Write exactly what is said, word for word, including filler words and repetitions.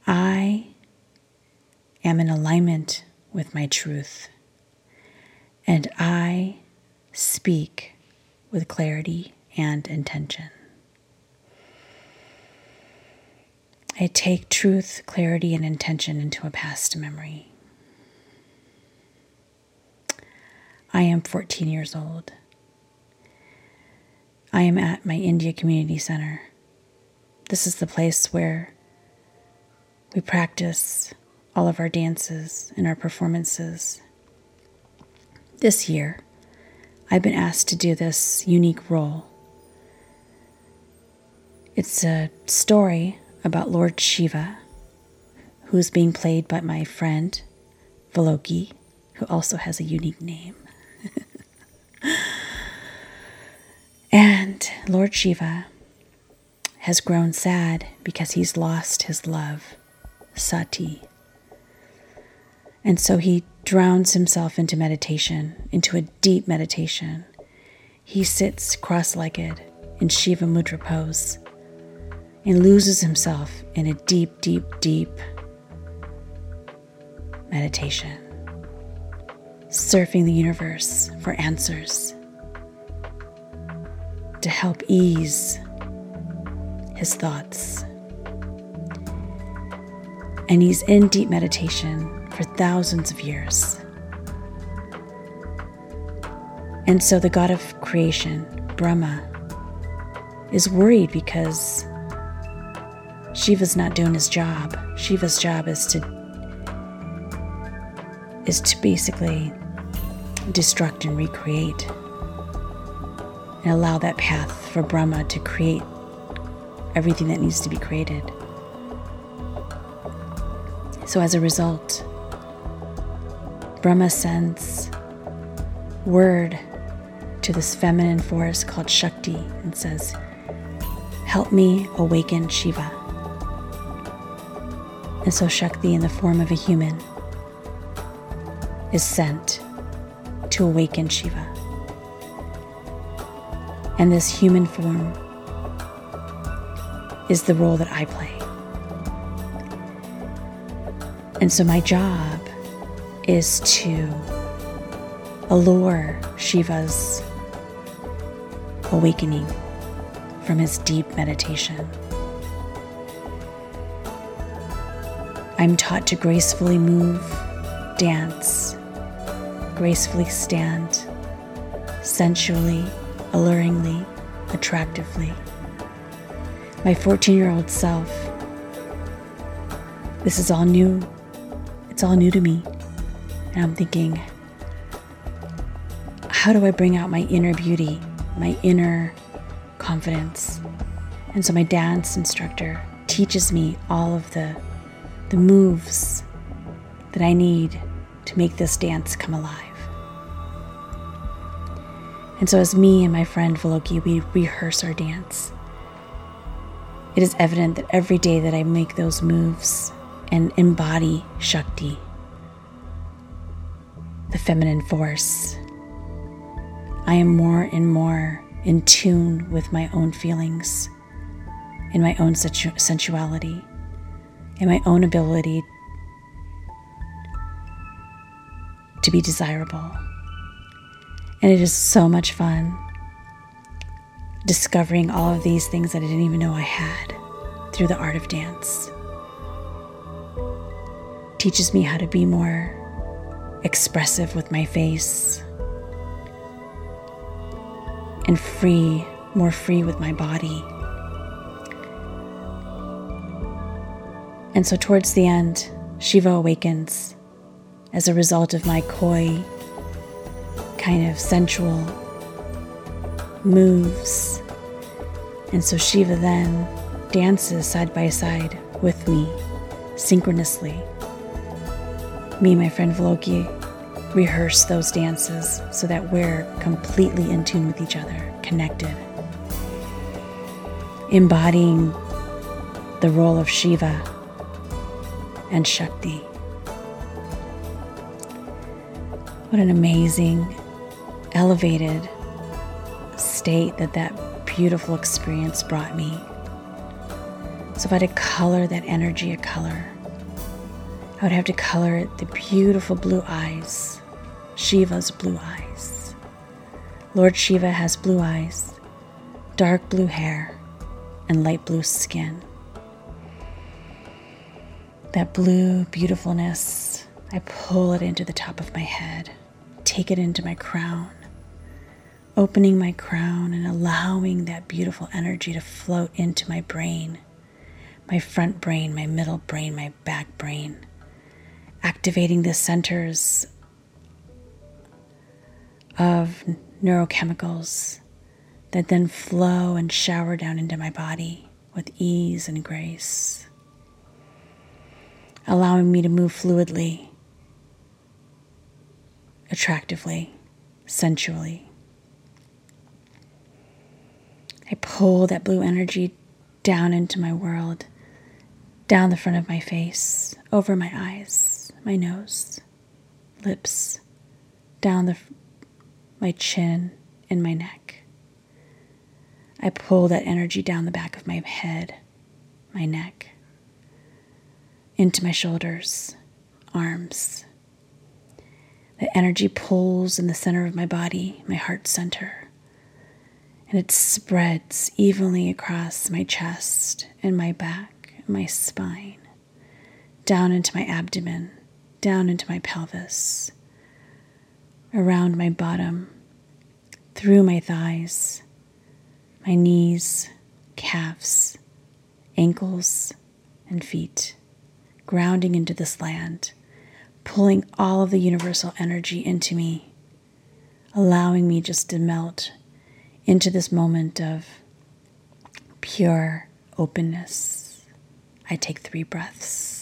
I am in alignment with my truth, and I speak with clarity and intention. I take truth, clarity, and intention into a past memory. I am fourteen years old. I am at my India Community Center. This is the place where we practice all of our dances and our performances. This year, I've been asked to do this unique role. It's a story about Lord Shiva, who's being played by my friend Valoki, who also has a unique name. And Lord Shiva has grown sad because he's lost his love, Sati. And so he drowns himself into meditation, into a deep meditation. He sits cross-legged in Shiva Mudra pose and loses himself in a deep, deep, deep meditation, surfing the universe for answers to help ease his thoughts. And he's in deep meditation for thousands of years. And so the god of creation, Brahma, is worried because Shiva's not doing his job. Shiva's job is to is to basically destruct and recreate and allow that path for Brahma to create everything that needs to be created. So as a result, Brahma sends word to this feminine force called Shakti and says, "Help me awaken Shiva." And so Shakti, in the form of a human, is sent to awaken Shiva. And this human form is the role that I play. And so my job is to allure Shiva's awakening from his deep meditation. I'm taught to gracefully move, dance, gracefully stand, sensually, alluringly, attractively. My fourteen-year-old self, this is all new. It's all new to me. And I'm thinking, how do I bring out my inner beauty, my inner confidence? And so my dance instructor teaches me all of the, the moves that I need to make this dance come alive. And so as me and my friend Valoki, we rehearse our dance, it is evident that every day that I make those moves and embody Shakti, the feminine force, I am more and more in tune with my own feelings and my own sensu- sensuality and my own ability to be desirable. And it is so much fun discovering all of these things that I didn't even know I had through the art of dance. It teaches me how to be more expressive with my face and free, more free with my body. And so towards the end, Shiva awakens as a result of my coy, kind of sensual moves. And so Shiva then dances side by side with me, synchronously. Me and my friend Valoki rehearse those dances so that we're completely in tune with each other, connected, embodying the role of Shiva and Shakti. What an amazing, elevated state that that beautiful experience brought me. So if I had to color that energy a color, I would have to color it the beautiful blue eyes, Shiva's blue eyes. Lord Shiva has blue eyes, dark blue hair, and light blue skin. That blue beautifulness, I pull it into the top of my head, take it into my crown, opening my crown and allowing that beautiful energy to float into my brain, my front brain, my middle brain, my back brain, activating the centers of neurochemicals that then flow and shower down into my body with ease and grace, allowing me to move fluidly, attractively, sensually. I pull that blue energy down into my world, down the front of my face, over my eyes, my nose, lips, down the my chin and my neck. I pull that energy down the back of my head, my neck, into my shoulders, arms. The energy pulls in the center of my body, my heart center, and it spreads evenly across my chest and my back and my spine, down into my abdomen, down into my pelvis, around my bottom, through my thighs, my knees, calves, ankles, and feet, grounding into this land, pulling all of the universal energy into me, allowing me just to melt into this moment of pure openness. I take three breaths.